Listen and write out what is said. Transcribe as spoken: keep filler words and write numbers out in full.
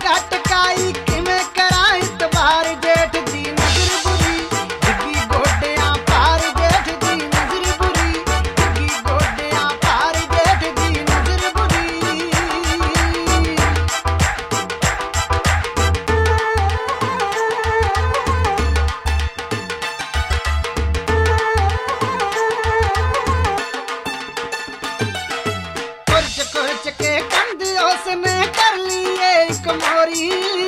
टकाई किवें करां इतबार जेठ दी नजर बुरी डिगी गोडियां पार जेठ दी नजर बुरी डिगी गोडियां पार जेठ दी नजर बुरी। कुछ कुछ के कंध उसने कर लिए एक मोरी